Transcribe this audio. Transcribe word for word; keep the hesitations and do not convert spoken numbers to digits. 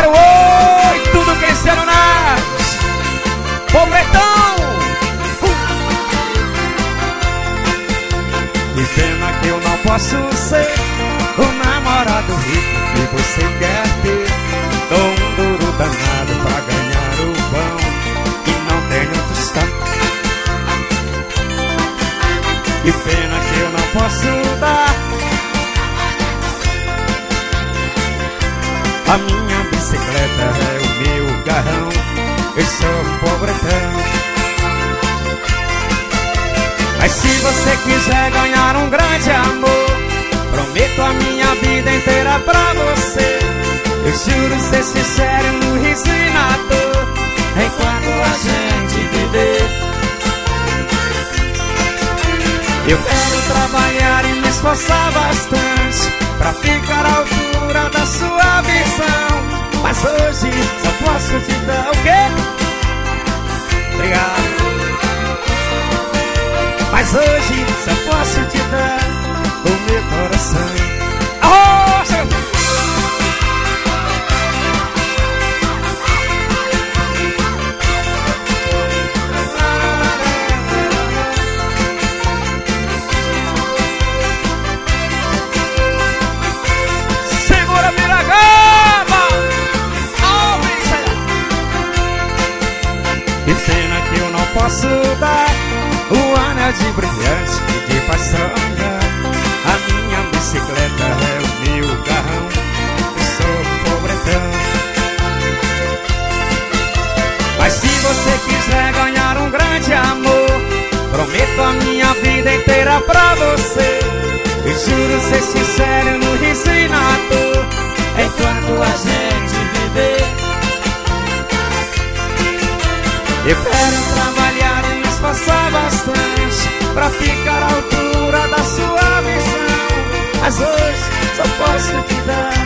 zero oito, tudo Cristiano Nas. Ô Bretão! Que pena que eu não posso ser o namorado rico que você quer ter. Dou um duro danado pra ganhar o pão e não tenho tostão. Que pena que eu não posso dar a minha bicicleta, é o meu carrão. Eu sou um pobretão. Mas se você quiser ganhar um grande amor, prometo a minha vida inteira pra você. Eu juro ser sincero no riso e na dor, enquanto a gente viver. Eu quero trabalhar e me esforçar bastante pra ficar à altura da sua visão. Mas hoje só posso te dar o quê? Obrigado. Mas hoje só posso te dar o meu coração. Oh, segura Piragaba. Oh, que pena que eu não posso dar o anel de brilhante que te faz sonhar. A minha bicicleta é o meu carrão. Eu sou um pobretão. Mas se você quiser ganhar um grande amor, prometo a minha vida inteira pra você. Eu juro ser sincero no riso e na dor, enquanto a gente viver. Eu quero trabalhar e me esforçar bastante pra ficar à altura da sua visão. Mas hoje só posso te dar